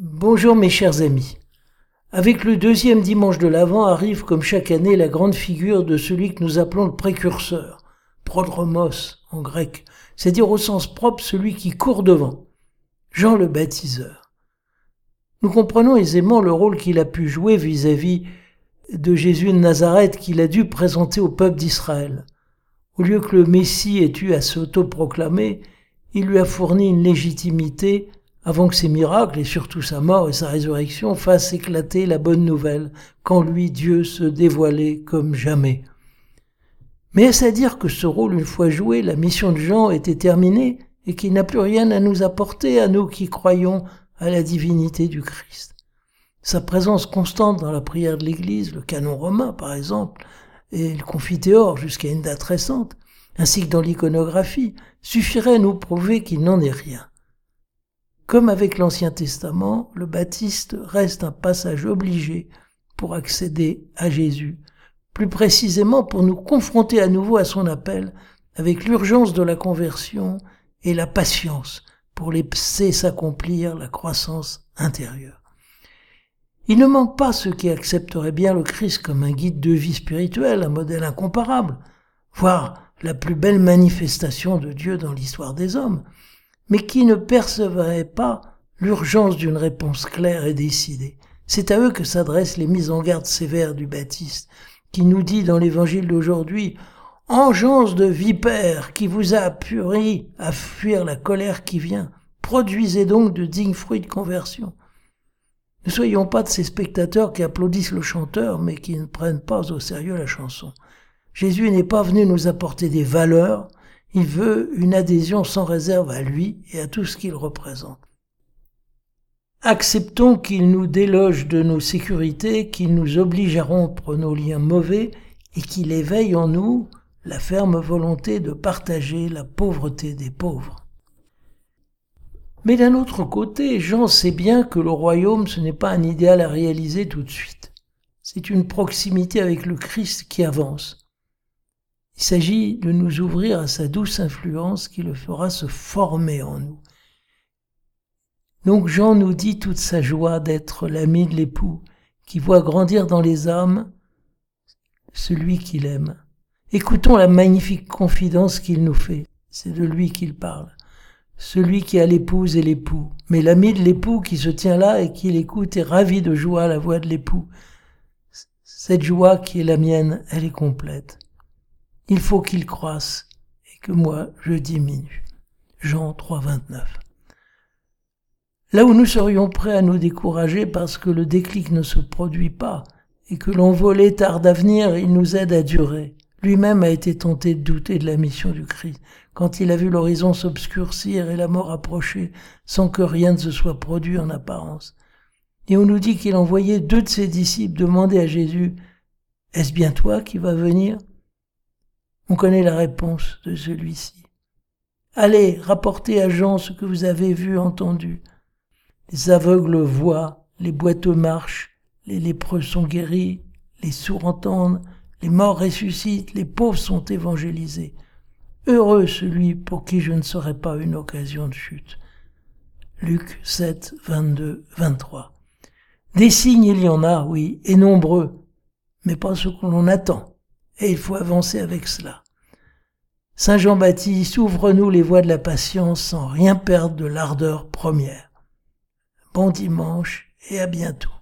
Bonjour mes chers amis. Avec le deuxième dimanche de l'Avent arrive comme chaque année la grande figure de celui que nous appelons le précurseur, prodromos en grec, c'est-à-dire au sens propre celui qui court devant, Jean le baptiseur. Nous comprenons aisément le rôle qu'il a pu jouer vis-à-vis de Jésus de Nazareth qu'il a dû présenter au peuple d'Israël. Au lieu que le Messie ait eu à s'autoproclamer, il lui a fourni une légitimité avant que ses miracles, et surtout sa mort et sa résurrection, fassent éclater la bonne nouvelle, qu'en lui Dieu se dévoilait comme jamais. Mais est-ce à dire que ce rôle, une fois joué, la mission de Jean était terminée, et qu'il n'a plus rien à nous apporter, à nous qui croyons à la divinité du Christ? Sa présence constante dans la prière de l'Église, le canon romain par exemple, et le confiteor jusqu'à une date récente, ainsi que dans l'iconographie, suffirait à nous prouver qu'il n'en est rien. Comme avec l'Ancien Testament, le baptiste reste un passage obligé pour accéder à Jésus, plus précisément pour nous confronter à nouveau à son appel avec l'urgence de la conversion et la patience pour laisser s'accomplir la croissance intérieure. Il ne manque pas ceux qui accepteraient bien le Christ comme un guide de vie spirituelle, un modèle incomparable, voire la plus belle manifestation de Dieu dans l'histoire des hommes, mais qui ne percevraient pas l'urgence d'une réponse claire et décidée. C'est à eux que s'adressent les mises en garde sévères du Baptiste, qui nous dit dans l'évangile d'aujourd'hui « Engeance de vipère qui vous a appuri à fuir la colère qui vient, produisez donc de dignes fruits de conversion. » Ne soyons pas de ces spectateurs qui applaudissent le chanteur, mais qui ne prennent pas au sérieux la chanson. Jésus n'est pas venu nous apporter des valeurs, il veut une adhésion sans réserve à lui et à tout ce qu'il représente. Acceptons qu'il nous déloge de nos sécurités, qu'il nous oblige à rompre nos liens mauvais et qu'il éveille en nous la ferme volonté de partager la pauvreté des pauvres. Mais d'un autre côté, Jean sait bien que le royaume, ce n'est pas un idéal à réaliser tout de suite. C'est une proximité avec le Christ qui avance. Il s'agit de nous ouvrir à sa douce influence qui le fera se former en nous. Donc Jean nous dit toute sa joie d'être l'ami de l'époux, qui voit grandir dans les âmes celui qu'il aime. Écoutons la magnifique confidence qu'il nous fait, c'est de lui qu'il parle. Celui qui a l'épouse et l'époux, mais l'ami de l'époux qui se tient là et qui l'écoute est ravi de joie à la voix de l'époux. Cette joie qui est la mienne, elle est complète. Il faut qu'il croisse et que moi je diminue. Jean 3, 29. Là où nous serions prêts à nous décourager parce que le déclic ne se produit pas et que l'envolée tarde à venir, il nous aide à durer. Lui-même a été tenté de douter de la mission du Christ quand il a vu l'horizon s'obscurcir et la mort approcher sans que rien ne se soit produit en apparence. Et on nous dit qu'il envoyait 2 de ses disciples demander à Jésus « Est-ce bien toi qui vas venir ?» On connaît la réponse de celui-ci. « Allez, rapportez à Jean ce que vous avez vu, entendu. Les aveugles voient, les boiteux marchent, les lépreux sont guéris, les sourds entendent, les morts ressuscitent, les pauvres sont évangélisés. Heureux celui pour qui je ne serai pas une occasion de chute. » Luc 7, 22, 23. Des signes il y en a, oui, et nombreux, mais pas ce que l'on attend, et il faut avancer avec cela. Saint Jean-Baptiste, ouvre-nous les voies de la patience sans rien perdre de l'ardeur première. Bon dimanche et à bientôt.